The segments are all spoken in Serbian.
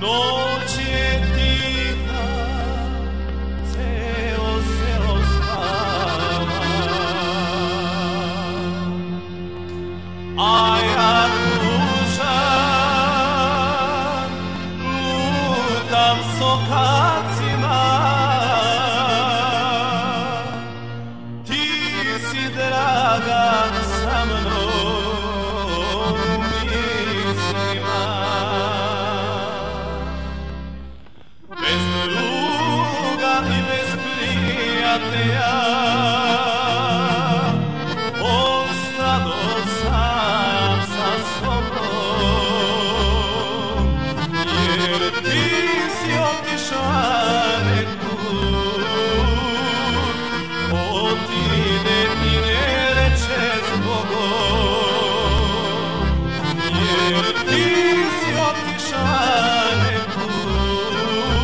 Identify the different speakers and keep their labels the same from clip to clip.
Speaker 1: Noć je tiha, celo selo spava, a ja tužan lutam s okacima. Ti si draga sa mnom mislima. Bez druga i bez prijatelja ostado sam sa sobom, jer ti si otišla nekud, otide i ne reče zbogom, jer ti si otišla nekud,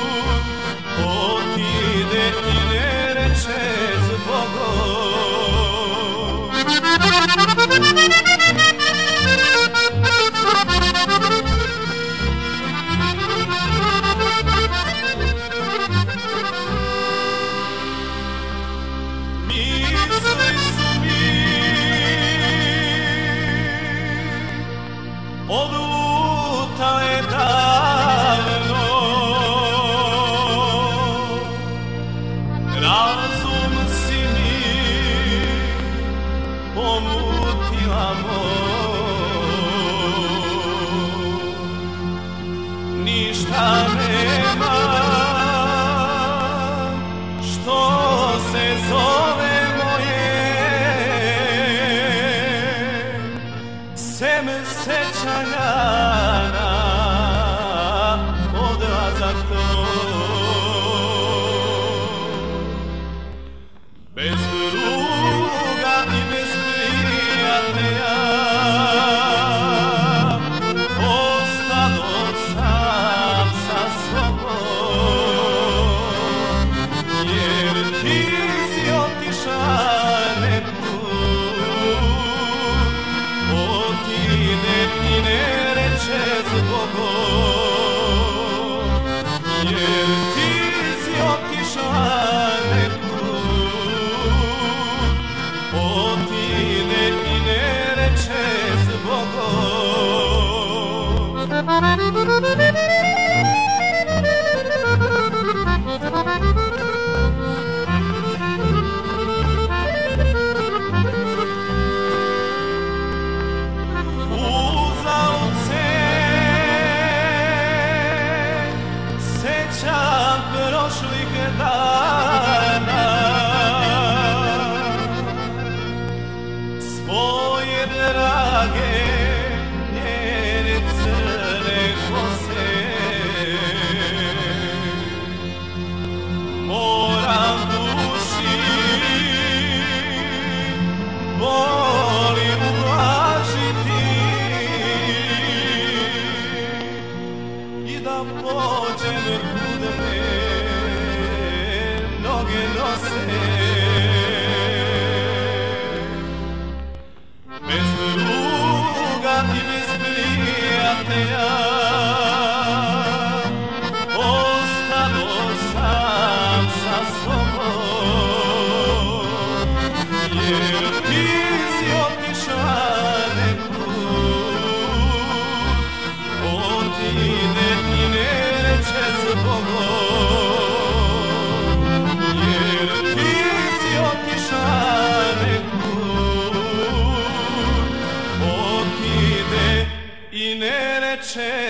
Speaker 1: otide i ne reče zbogom. Misli su mi odlutale davno, razum si mi pomutila moj, ništa nema što se zove moje, sem sećanja na odlazak tvoj. Bez druga i bez prijatelja ostado sam sa sobom, jer ti si otišla nekud, otide i ne reče zbogom, jer ti si otišla nekud, otide i ne reče zbogom. Uzalud se sećam prošlih dana, svoje drage njene crne kose. Moram duši boli ublažiti i da pođem kud me noge nose. Bez druga i bez prijatelja ostado sam sa sobom, jer ti si otišla nekud, otide i ne reče zbogom, jer ti si otišla nekud, otide i ne reče